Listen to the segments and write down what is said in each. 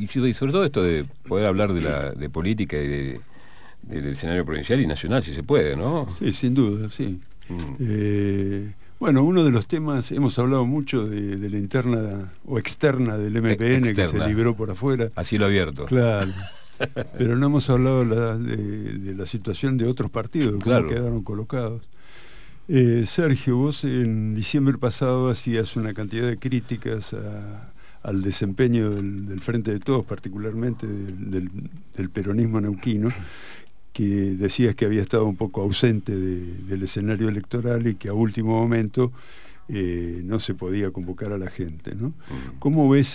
y sobre todo esto de poder hablar de política y del escenario provincial y nacional, si se puede, ¿no? Sí, sin duda, sí. Bueno, uno de los temas, hemos hablado mucho de la interna o externa del MPN externa, que se libró por afuera. A cielo abierto. Claro. Pero no hemos hablado de la situación de otros partidos, de cómo quedaron colocados. Sergio, vos en diciembre pasado hacías una cantidad de críticas al desempeño del Frente de Todos, particularmente del peronismo neuquino, que decías que había estado un poco ausente del escenario electoral y que a último momento no se podía convocar a la gente, ¿no? ¿Cómo ves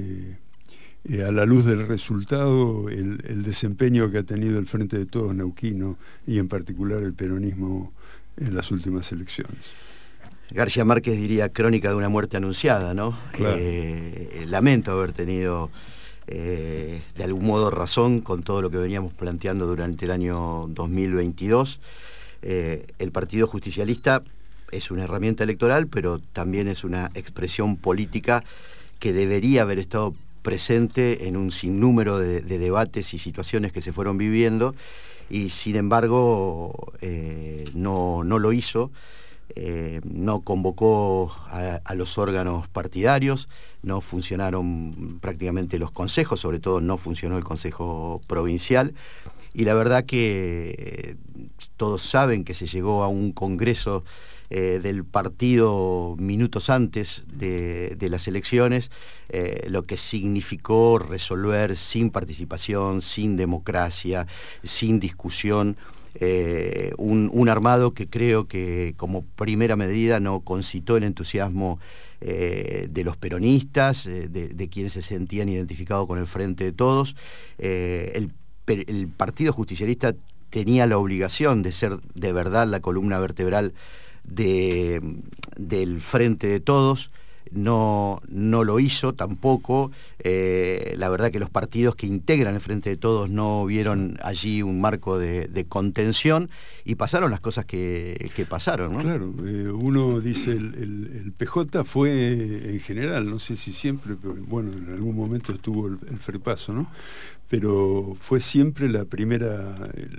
a la luz del resultado el desempeño que ha tenido el Frente de Todos neuquino y en particular el peronismo en las últimas elecciones? García Márquez diría crónica de una muerte anunciada, ¿no? Claro. Lamento haber tenido de algún modo razón con todo lo que veníamos planteando durante el año 2022. El Partido Justicialista es una herramienta electoral, pero también es una expresión política que debería haber estado presente en un sinnúmero de debates y situaciones que se fueron viviendo, y sin embargo no lo hizo. No convocó a los órganos partidarios, no funcionaron prácticamente los consejos, sobre todo no funcionó el Consejo Provincial, y la verdad que todos saben que se llegó a un congreso del partido minutos antes de las elecciones, lo que significó resolver sin participación, sin democracia, sin discusión, un armado que creo que como primera medida no concitó el entusiasmo de los peronistas, de quienes se sentían identificados con el Frente de Todos. El Partido Justicialista tenía la obligación de ser de verdad la columna vertebral del Frente de Todos. No lo hizo tampoco. La verdad que los partidos que integran el Frente de Todos no vieron allí un marco de contención, y pasaron las cosas que pasaron, ¿no? Claro, uno dice el PJ fue en general, no sé si siempre, pero bueno, en algún momento estuvo el frepaso, ¿no? Pero fue siempre la primera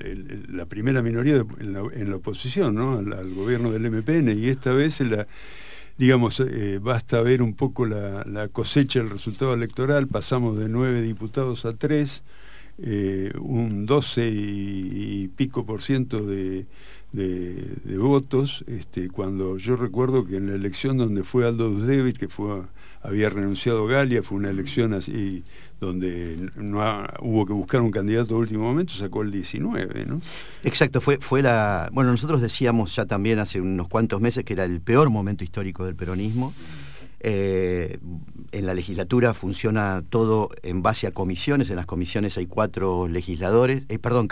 minoría en la oposición, ¿no? Al gobierno del MPN, y esta vez digamos, basta ver un poco la cosecha del resultado electoral. Pasamos de 9 diputados a 3, un 12 y pico por ciento de votos, cuando yo recuerdo que en la elección donde fue Aldo Dusdevich, que había renunciado Galia, fue una elección así donde hubo que buscar un candidato a último momento, sacó el 19, ¿no? Exacto, fue la... Bueno, nosotros decíamos ya también hace unos cuantos meses que era el peor momento histórico del peronismo. En la legislatura funciona todo en base a comisiones. En las comisiones hay 14 legisladores.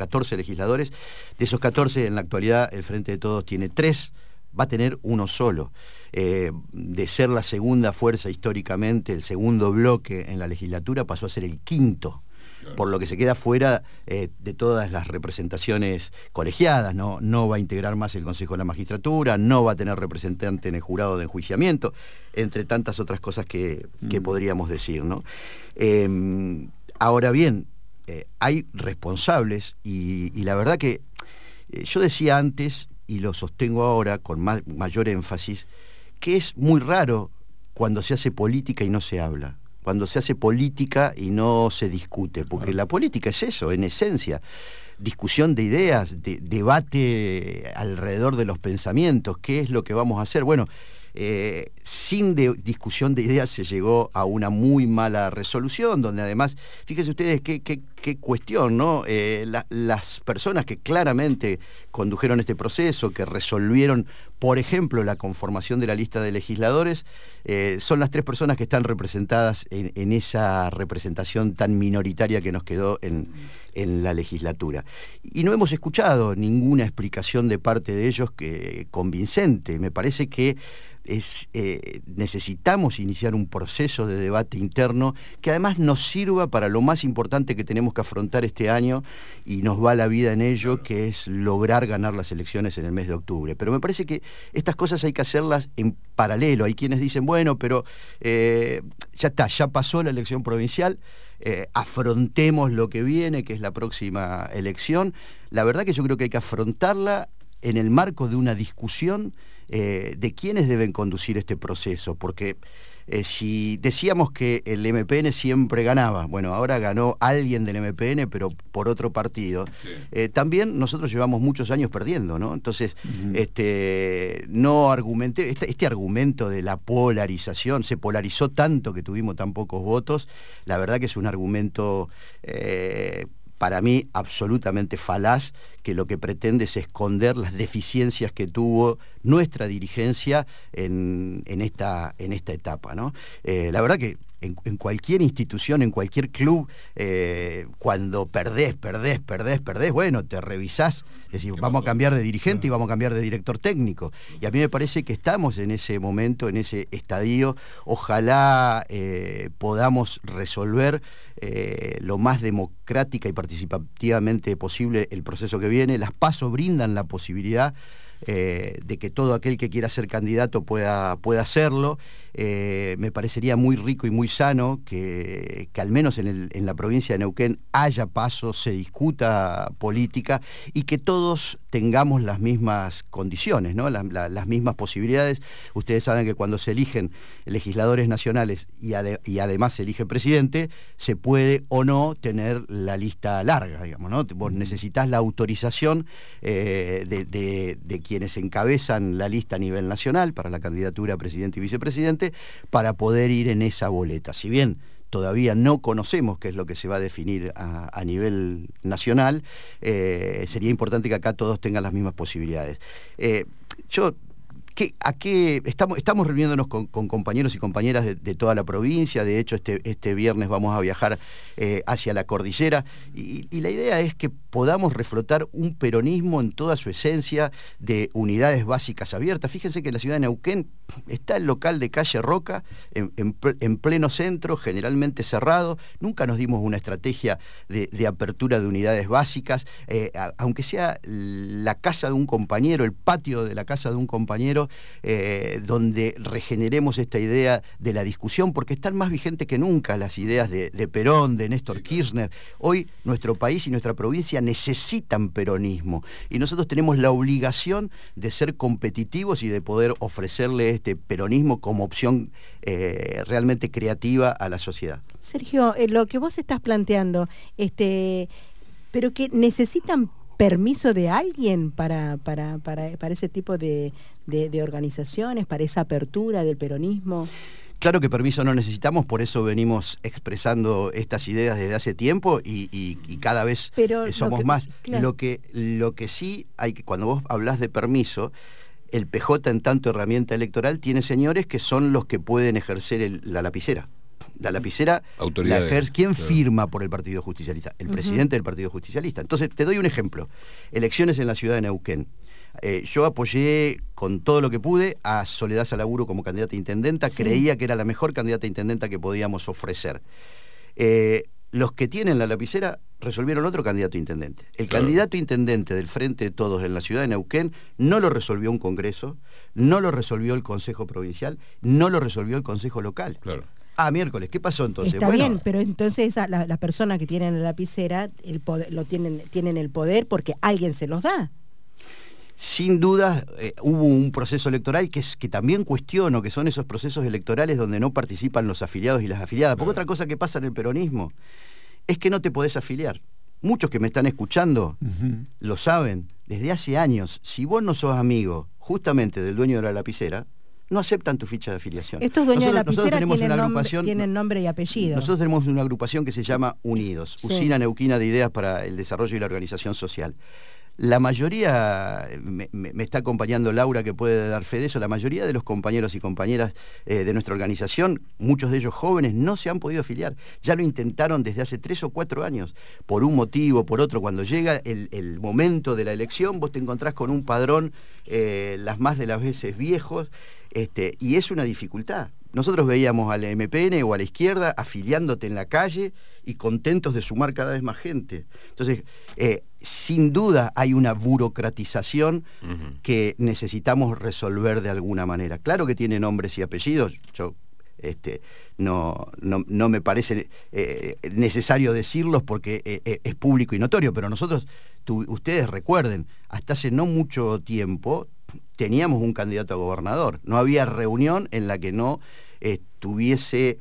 De esos 14, en la actualidad, el Frente de Todos tiene 3, va a tener uno solo. De ser la segunda fuerza históricamente, el segundo bloque en la legislatura, pasó a ser el quinto, por lo que se queda fuera de todas las representaciones colegiadas. No va a integrar más el Consejo de la Magistratura, no va a tener representante en el jurado de enjuiciamiento, entre tantas otras cosas que podríamos decir, ¿no? Ahora bien, hay responsables, y la verdad que yo decía antes, y lo sostengo ahora con mayor énfasis, que es muy raro cuando se hace política y no se habla, cuando se hace política y no se discute, porque la política es eso, en esencia, discusión de ideas, debate alrededor de los pensamientos. ¿Qué es lo que vamos a hacer? Bueno, sin discusión de ideas se llegó a una muy mala resolución, donde además, fíjense ustedes qué cuestión, ¿no? Las personas que claramente condujeron este proceso, que resolvieron, por ejemplo, la conformación de la lista de legisladores, son las 3 personas que están representadas en esa representación tan minoritaria que nos quedó en la legislatura. Y no hemos escuchado ninguna explicación de parte de ellos convincente. Me parece que necesitamos iniciar un proceso de debate interno que además nos sirva para lo más importante que tenemos que afrontar este año, y nos va la vida en ello, que es lograr ganar las elecciones en el mes de octubre. Pero me parece que estas cosas hay que hacerlas en paralelo. Hay quienes dicen, bueno, pero ya está, ya pasó la elección provincial, afrontemos lo que viene, que es la próxima elección. La verdad que yo creo que hay que afrontarla en el marco de una discusión de quiénes deben conducir este proceso, porque si decíamos que el MPN siempre ganaba, bueno, ahora ganó alguien del MPN, pero por otro partido. Sí. También nosotros llevamos muchos años perdiendo, ¿no? Entonces, no argumenté, este argumento de la polarización, se polarizó tanto que tuvimos tan pocos votos, la verdad que es un argumento para mí absolutamente falaz, que lo que pretende es esconder las deficiencias que tuvo nuestra dirigencia en esta etapa, ¿no? La verdad que en cualquier institución, en cualquier club, cuando perdés, bueno, te revisás, decís, vamos a cambiar de dirigente y vamos a cambiar de director técnico. Y a mí me parece que estamos en ese momento, en ese estadio. Ojalá podamos resolver lo más democrática y participativamente posible el proceso que viene. Las PASO brindan la posibilidad de que todo aquel que quiera ser candidato pueda hacerlo. Me parecería muy rico y muy sano que al menos en la provincia de Neuquén haya PASO, se discuta política y que todos tengamos las mismas condiciones, ¿no? Las mismas posibilidades. Ustedes saben que cuando se eligen legisladores nacionales y además se elige presidente, se puede o no tener la lista larga, digamos, ¿no? Vos necesitas la autorización de quienes encabezan la lista a nivel nacional para la candidatura a presidente y vicepresidente para poder ir en esa boleta. Si bien todavía no conocemos qué es lo que se va a definir a nivel nacional, sería importante que acá todos tengan las mismas posibilidades. Estamos reuniéndonos con compañeros y compañeras de toda la provincia. De hecho, este viernes vamos a viajar hacia la cordillera y la idea es que podamos reflotar un peronismo en toda su esencia de unidades básicas abiertas. Fíjense que en la ciudad de Neuquén está el local de calle Roca en pleno centro, generalmente cerrado. Nunca nos dimos una estrategia de apertura de unidades básicas, aunque sea la casa de un compañero, el patio de la casa de un compañero, donde regeneremos esta idea de la discusión, porque están más vigentes que nunca las ideas de Perón, de Néstor Kirchner. Hoy nuestro país y nuestra provincia necesitan peronismo y nosotros tenemos la obligación de ser competitivos y de poder ofrecerle este peronismo como opción realmente creativa a la sociedad. Sergio, lo que vos estás planteando, pero que necesitan permiso de alguien para ese tipo de organizaciones, para esa apertura del peronismo. Claro que permiso no necesitamos, por eso venimos expresando estas ideas desde hace tiempo y cada vez somos más. Claro. Lo que sí hay que, cuando vos hablás de permiso, el PJ en tanto herramienta electoral tiene señores que son los que pueden ejercer la lapicera. La lapicera la ejerce. ¿Quién firma por el Partido Justicialista? El presidente del Partido Justicialista. Entonces, te doy un ejemplo. Elecciones en la ciudad de Neuquén. Yo apoyé con todo lo que pude a Soledad Salaburu como candidata a intendenta. Sí. Creía que era la mejor candidata a intendenta que podíamos ofrecer. Los que tienen la lapicera resolvieron otro candidato a intendente. El candidato a intendente del Frente de Todos en la ciudad de Neuquén no lo resolvió un congreso, no lo resolvió el Consejo Provincial, no lo resolvió el Consejo Local. Claro. Miércoles, ¿qué pasó entonces? Está bien, pero entonces la persona que tiene la lapicera tienen el poder porque alguien se los da. Sin duda hubo un proceso electoral que también cuestiono, que son esos procesos electorales donde no participan los afiliados y las afiliadas. Porque otra cosa que pasa en el peronismo es que no te podés afiliar. Muchos que me están escuchando lo saben. Desde hace años, si vos no sos amigo justamente del dueño de la lapicera, no aceptan tu ficha de afiliación. Estos dueños de la lapicera tienen nombre y apellido. Nosotros tenemos una agrupación que se llama Unidos, sí. Usina Neuquina de Ideas para el Desarrollo y la Organización Social. La mayoría, me está acompañando Laura que puede dar fe de eso, la mayoría de los compañeros y compañeras de nuestra organización, muchos de ellos jóvenes, no se han podido afiliar. Ya lo intentaron desde hace 3 o 4 años, por un motivo, por otro. Cuando llega el momento de la elección, vos te encontrás con un padrón las más de las veces viejos, y es una dificultad. Nosotros veíamos al MPN o a la izquierda afiliándote en la calle y contentos de sumar cada vez más gente. Entonces, sin duda hay una burocratización que necesitamos resolver de alguna manera. Claro que tiene nombres y apellidos. Yo no me parece necesario decirlos porque es público y notorio, pero nosotros, ustedes recuerden, hasta hace no mucho tiempo teníamos un candidato a gobernador. No había reunión en la que no estuviese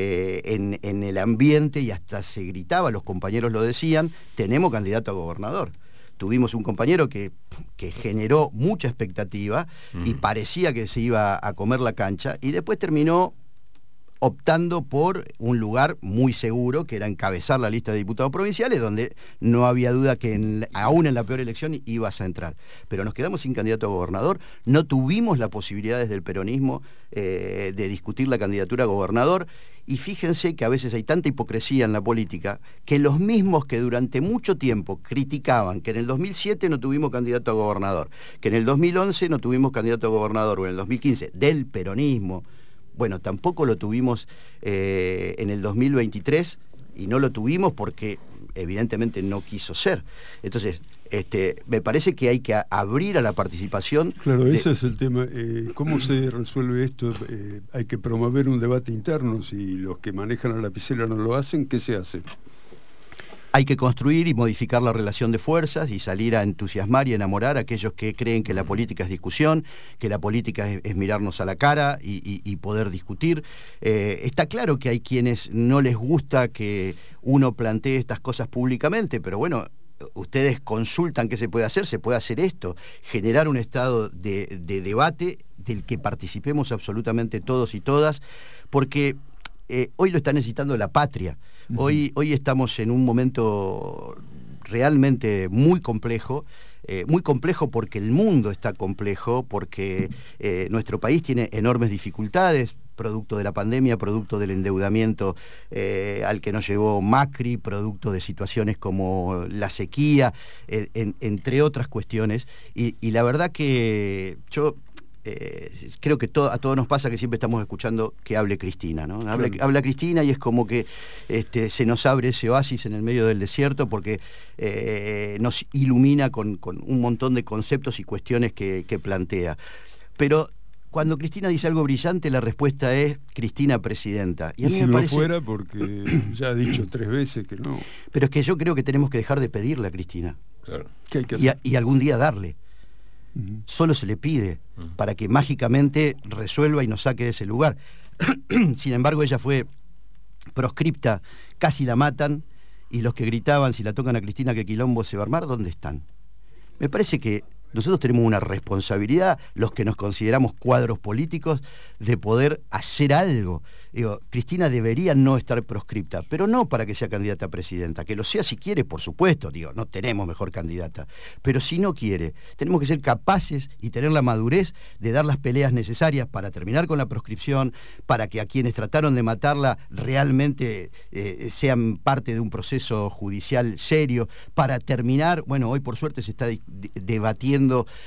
en el ambiente, y hasta se gritaba, los compañeros lo decían, tenemos candidato a gobernador. Tuvimos un compañero que generó mucha expectativa y parecía que se iba a comer la cancha, y después terminó optando por un lugar muy seguro, que era encabezar la lista de diputados provinciales, donde no había duda que aún en la peor elección ibas a entrar. Pero nos quedamos sin candidato a gobernador, no tuvimos la posibilidad desde el peronismo de discutir la candidatura a gobernador, y fíjense que a veces hay tanta hipocresía en la política, que los mismos que durante mucho tiempo criticaban que en el 2007 no tuvimos candidato a gobernador, que en el 2011 no tuvimos candidato a gobernador, o en el 2015 del peronismo, bueno, tampoco lo tuvimos en el 2023, y no lo tuvimos porque evidentemente no quiso ser. Entonces, me parece que hay que abrir a la participación. Claro, ese es el tema. ¿Cómo se resuelve esto? Hay que promover un debate interno. Si los que manejan la lapicera no lo hacen, ¿qué se hace? Hay que construir y modificar la relación de fuerzas y salir a entusiasmar y enamorar a aquellos que creen que la política es discusión, que la política es mirarnos a la cara y poder discutir. Está claro que hay quienes no les gusta que uno plantee estas cosas públicamente, pero bueno, ustedes consultan qué se puede hacer esto, generar un estado de debate del que participemos absolutamente todos y todas, porque hoy lo está necesitando la patria. Hoy estamos en un momento realmente muy complejo porque el mundo está complejo, porque nuestro país tiene enormes dificultades, producto de la pandemia, producto del endeudamiento al que nos llevó Macri, producto de situaciones como la sequía, entre otras cuestiones, y la verdad que yo creo que a todos nos pasa que siempre estamos escuchando que hable Cristina, ¿no? Habla Cristina, y es como que se nos abre ese oasis en el medio del desierto, porque nos ilumina con un montón de conceptos y cuestiones que plantea. Pero cuando Cristina dice algo brillante, la respuesta es Cristina presidenta. Y a mí si me parece... no fuera, porque ya ha dicho 3 veces que no. Pero es que yo creo que tenemos que dejar de pedirle a Cristina. Claro. ¿Qué hay que hacer? Y algún día darle. Solo se le pide para que mágicamente resuelva y nos saque de ese lugar. Sin embargo, ella fue proscripta, casi la matan, y los que gritaban, si la tocan a Cristina, que quilombo se va a armar, ¿dónde están? Me parece que nosotros tenemos una responsabilidad, los que nos consideramos cuadros políticos, de poder hacer algo. Digo, Cristina debería no estar proscripta, pero no para que sea candidata a presidenta, que lo sea si quiere, por supuesto, digo, no tenemos mejor candidata, pero si no quiere, tenemos que ser capaces y tener la madurez de dar las peleas necesarias para terminar con la proscripción, para que a quienes trataron de matarla realmente sean parte de un proceso judicial serio, para terminar, bueno, hoy por suerte se está debatiendo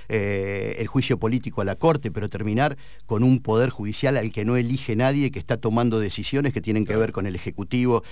el juicio político a la Corte, pero terminar con un poder judicial al que no elige nadie, que está tomando decisiones que tienen que ver con el Ejecutivo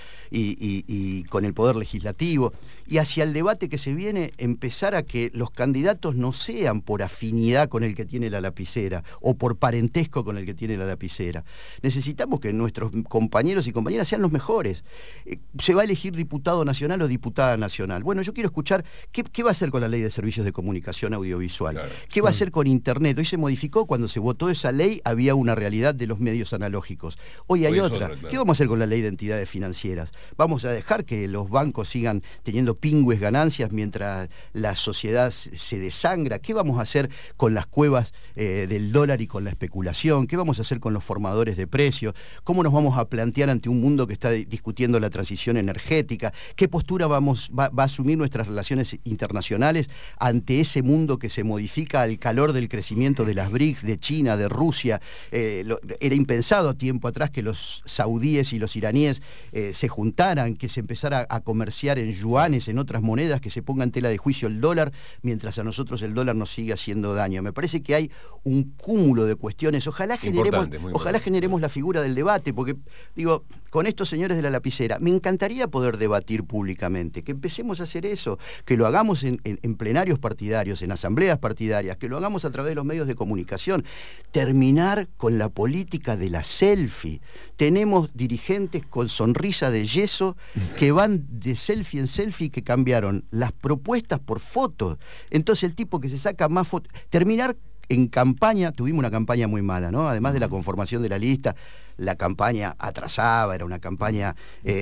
y con el Poder Legislativo, y hacia el debate que se viene, empezar a que los candidatos no sean por afinidad con el que tiene la lapicera o por parentesco con el que tiene la lapicera. Necesitamos que nuestros compañeros y compañeras sean los mejores. Se va a elegir diputado nacional o diputada nacional. Bueno, yo quiero escuchar qué va a hacer con la Ley de Servicios de Comunicación Audiovisual. Claro. ¿Qué va a hacer con Internet? Hoy se modificó, cuando se votó esa ley había una realidad de los medios analógicos. Hoy hay otra. Claro. ¿Qué vamos a hacer con la Ley de Entidades Financieras? ¿Vamos a dejar que los bancos sigan teniendo pingües ganancias mientras la sociedad se desangra? ¿Qué vamos a hacer con las cuevas del dólar y con la especulación? ¿Qué vamos a hacer con los formadores de precios? ¿Cómo nos vamos a plantear ante un mundo que está discutiendo la transición energética? ¿Qué postura va a asumir nuestras relaciones internacionales ante ese mundo que se modifica al calor del crecimiento de las BRICS, de China, de Rusia? Era impensado tiempo atrás que los saudíes y los iraníes se juntaran, que se empezara a comerciar en yuanes, en otras monedas, que se ponga en tela de juicio el dólar, mientras a nosotros el dólar nos sigue haciendo daño. Me parece que hay un cúmulo de cuestiones. Ojalá generemos la figura del debate, porque, digo, con estos señores de la lapicera, me encantaría poder debatir públicamente, que empecemos a hacer eso, que lo hagamos en plenarios partidarios, en asambleas partidarias, que lo hagamos a través de los medios de comunicación, terminar con la política de la selfie. Tenemos dirigentes con sonrisa de yeso que van de selfie en selfie, que cambiaron las propuestas por fotos. Entonces el tipo que se saca más fotos, terminar en campaña, tuvimos una campaña muy mala, ¿no? Además de la conformación de la lista, la campaña atrasaba, era una campaña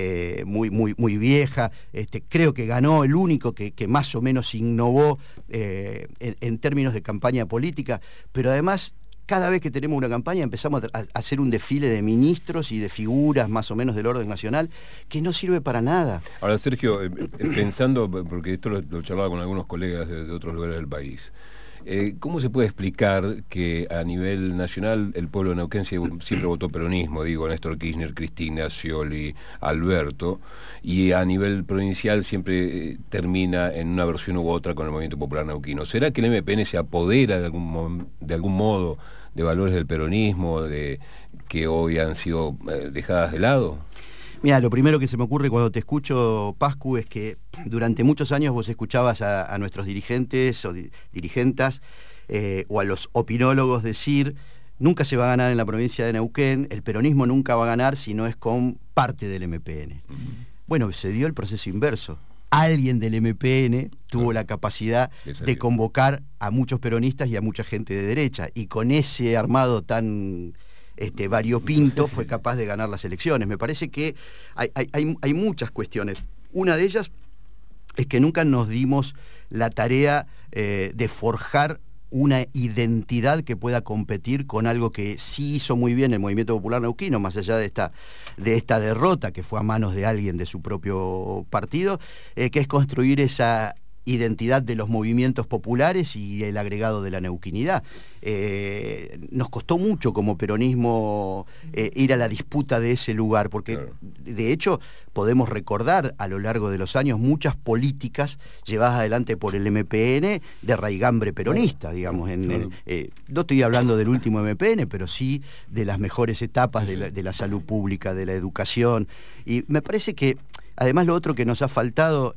muy vieja. Creo que ganó el único que más o menos innovó en términos de campaña política, pero además cada vez que tenemos una campaña empezamos a hacer un desfile de ministros y de figuras más o menos del orden nacional que no sirve para nada. Ahora, Sergio, pensando, porque esto lo charlaba con algunos colegas de otros lugares del país, ¿cómo se puede explicar que a nivel nacional el pueblo de Neuquén siempre votó peronismo? Digo, Néstor Kirchner, Cristina, Scioli, Alberto, y a nivel provincial siempre termina en una versión u otra con el Movimiento Popular Neuquino. ¿Será que el MPN se apodera de algún modo de valores del peronismo que hoy han sido dejadas de lado? Mira, lo primero que se me ocurre cuando te escucho, Pascu, es que durante muchos años vos escuchabas a nuestros dirigentes o dirigentas o a los opinólogos decir: nunca se va a ganar en la provincia de Neuquén, el peronismo nunca va a ganar si no es con parte del MPN. Bueno, se dio el proceso inverso. Alguien del MPN tuvo la capacidad de convocar a muchos peronistas y a mucha gente de derecha, y con ese armado tan variopinto fue capaz de ganar las elecciones. Me parece que hay muchas cuestiones. Una de ellas es que nunca nos dimos la tarea de forjar una identidad que pueda competir con algo que sí hizo muy bien el Movimiento Popular Neuquino, más allá de esta derrota que fue a manos de alguien de su propio partido, que es construir esa identidad de los movimientos populares y el agregado de la neuquinidad. Nos costó mucho como peronismo ir a la disputa de ese lugar, porque claro, de hecho podemos recordar a lo largo de los años muchas políticas llevadas adelante por el MPN de raigambre peronista, digamos. No estoy hablando del último MPN, pero sí de las mejores etapas de la salud pública, de la educación, y me parece que además lo otro que nos ha faltado,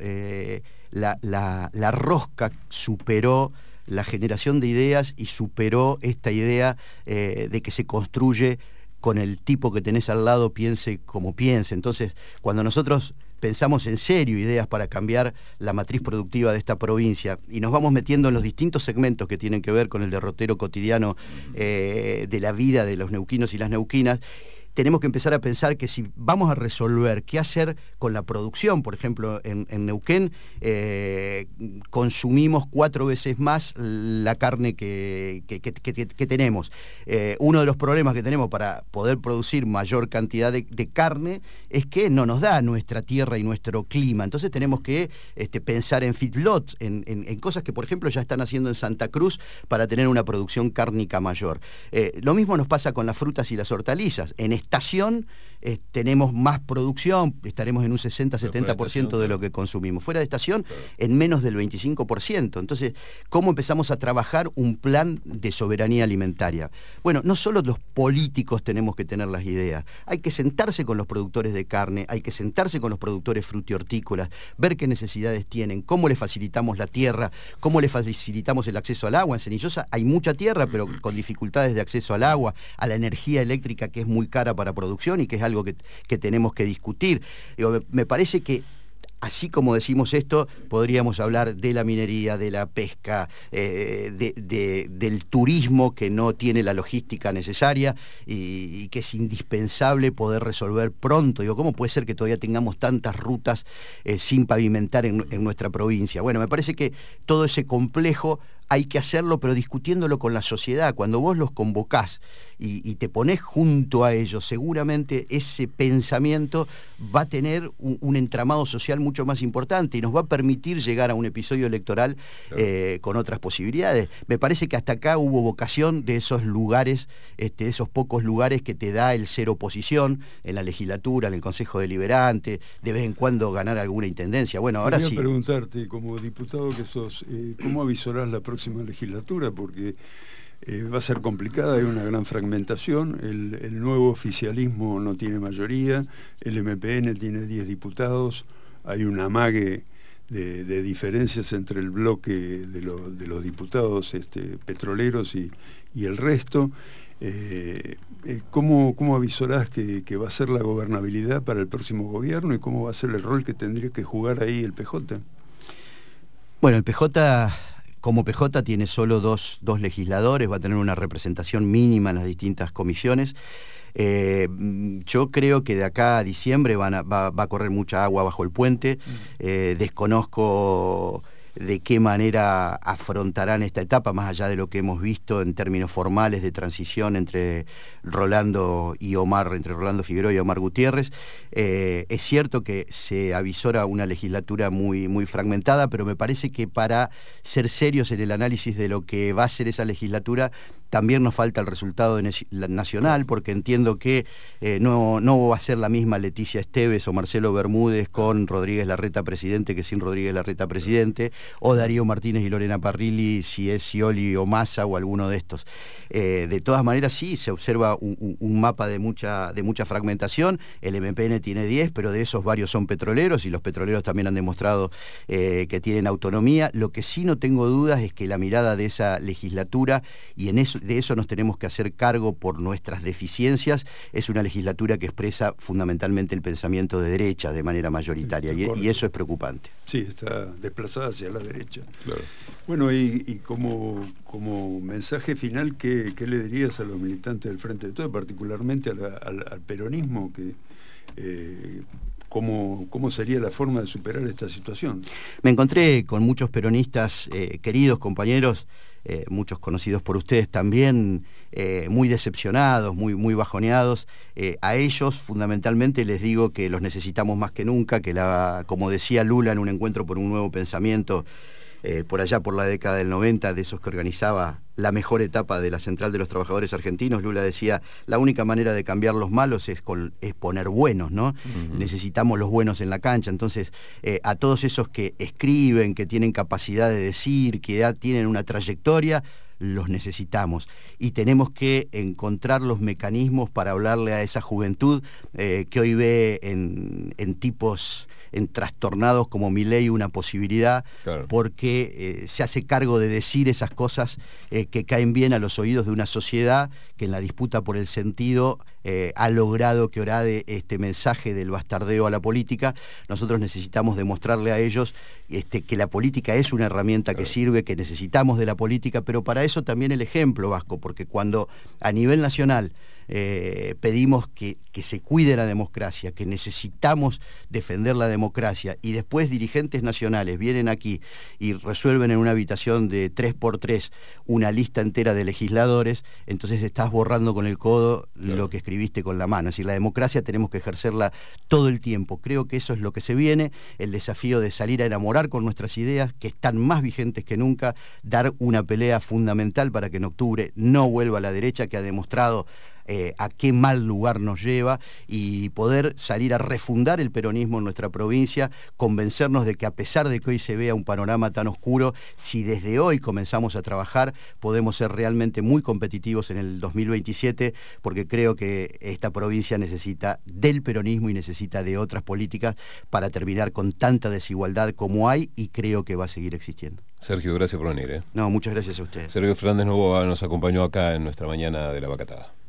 la rosca superó la generación de ideas y superó esta idea de que se construye con el tipo que tenés al lado, piense como piense. Entonces, cuando nosotros pensamos en serio ideas para cambiar la matriz productiva de esta provincia y nos vamos metiendo en los distintos segmentos que tienen que ver con el derrotero cotidiano de la vida de los neuquinos y las neuquinas, tenemos que empezar a pensar que si vamos a resolver qué hacer con la producción, por ejemplo, en Neuquén consumimos 4 veces más la carne que tenemos. Uno de los problemas que tenemos para poder producir mayor cantidad de carne es que no nos da nuestra tierra y nuestro clima. Entonces tenemos que pensar en feedlots, en cosas que, por ejemplo, ya están haciendo en Santa Cruz para tener una producción cárnica mayor. Lo mismo nos pasa con las frutas y las hortalizas. En estación tenemos más producción, estaremos en un 60-70% de lo que consumimos. Fuera de estación, en menos del 25%. Entonces, ¿cómo empezamos a trabajar un plan de soberanía alimentaria? Bueno, no solo los políticos tenemos que tener las ideas, hay que sentarse con los productores de carne, hay que sentarse con los productores frutihortícolas, ver qué necesidades tienen, cómo les facilitamos la tierra, cómo les facilitamos el acceso al agua. En Cenillosa hay mucha tierra, pero con dificultades de acceso al agua, a la energía eléctrica, que es muy cara para producción y que es algo que tenemos que discutir. Me parece que así como decimos esto, podríamos hablar de la minería, de la pesca, del turismo que no tiene la logística necesaria y que es indispensable poder resolver pronto. ¿Cómo puede ser que todavía tengamos tantas rutas sin pavimentar en nuestra provincia? Bueno, me parece que todo ese complejo hay que hacerlo, pero discutiéndolo con la sociedad. Cuando vos los convocás y te ponés junto a ellos, seguramente ese pensamiento va a tener un entramado social mucho más importante y nos va a permitir llegar a un episodio electoral con otras posibilidades. Me parece que hasta acá hubo vocación de esos lugares, esos pocos lugares que te da el ser oposición en la legislatura, en el Consejo Deliberante, de vez en cuando ganar alguna intendencia. Bueno, ahora sí. Quería preguntarte, como diputado que sos, ¿cómo avisorás la próxima legislatura? Porque va a ser complicada, hay una gran fragmentación, el nuevo oficialismo no tiene mayoría, el MPN tiene 10 diputados, hay un amague de diferencias entre el bloque de los diputados petroleros y el resto. ¿Cómo avisorás que va a ser la gobernabilidad para el próximo gobierno y cómo va a ser el rol que tendría que jugar ahí el PJ? Bueno, el PJ, como PJ, tiene solo dos legisladores, va a tener una representación mínima en las distintas comisiones. Yo creo que de acá a diciembre va a correr mucha agua bajo el puente. Desconozco de qué manera afrontarán esta etapa, más allá de lo que hemos visto en términos formales de transición entre Rolando Figueroa y Omar Gutiérrez. Es cierto que se avisora una legislatura muy fragmentada, pero me parece que para ser serios en el análisis de lo que va a ser esa legislatura, también nos falta el resultado nacional, porque entiendo que no va a ser la misma Leticia Esteves o Marcelo Bermúdez con Rodríguez Larreta presidente que sin Rodríguez Larreta presidente, o Darío Martínez y Lorena Parrilli si es Scioli o Massa o alguno de estos. De todas maneras sí, se observa un mapa de mucha fragmentación. El MPN tiene 10, pero de esos varios son petroleros, y los petroleros también han demostrado que tienen autonomía. Lo que sí no tengo dudas es que la mirada de esa legislatura, y de eso nos tenemos que hacer cargo por nuestras deficiencias, es una legislatura que expresa fundamentalmente el pensamiento de derecha de manera mayoritaria, y eso es preocupante. Sí, está desplazada hacia la derecha. Claro. Bueno, y como mensaje final, ¿qué le dirías a los militantes del Frente de Todos, particularmente al peronismo, ¿cómo sería la forma de superar esta situación? Me encontré con muchos peronistas, queridos compañeros, muchos conocidos por ustedes también, muy decepcionados, muy bajoneados. A ellos fundamentalmente les digo que los necesitamos más que nunca, que como decía Lula en un encuentro por un nuevo pensamiento, por allá por la década del 90, de esos que organizaba la mejor etapa de la Central de los Trabajadores Argentinos, Lula decía, la única manera de cambiar los malos es poner buenos, ¿no? Necesitamos los buenos en la cancha. Entonces, a todos esos que escriben, que tienen capacidad de decir, que ya tienen una trayectoria, los necesitamos, y tenemos que encontrar los mecanismos para hablarle a esa juventud que hoy ve en tipos trastornados como Milei una posibilidad, claro, porque se hace cargo de decir esas cosas que caen bien a los oídos de una sociedad que en la disputa por el sentido ha logrado que orade este mensaje del bastardeo a la política. Nosotros necesitamos demostrarle a ellos que la política es una herramienta que sirve, que necesitamos de la política, pero para eso también el ejemplo, Vasco, porque cuando a nivel nacional pedimos que se cuide la democracia, que necesitamos defender la democracia, y después dirigentes nacionales vienen aquí y resuelven en una habitación de 3x3 una lista entera de legisladores, entonces estás borrando con el codo lo que escribiste con la mano. Es decir, la democracia tenemos que ejercerla todo el tiempo. Creo que eso es lo que se viene, el desafío de salir a enamorar con nuestras ideas, que están más vigentes que nunca, dar una pelea fundamental para que en octubre no vuelva la derecha, que ha demostrado a qué mal lugar nos lleva, y poder salir a refundar el peronismo en nuestra provincia, convencernos de que a pesar de que hoy se vea un panorama tan oscuro, si desde hoy comenzamos a trabajar, podemos ser realmente muy competitivos en el 2027, porque creo que esta provincia necesita del peronismo y necesita de otras políticas para terminar con tanta desigualdad como hay, y creo que va a seguir existiendo. Sergio, gracias por venir. No, muchas gracias a ustedes. Sergio Fernández Novoa nos acompañó acá en nuestra mañana de La Vacatada.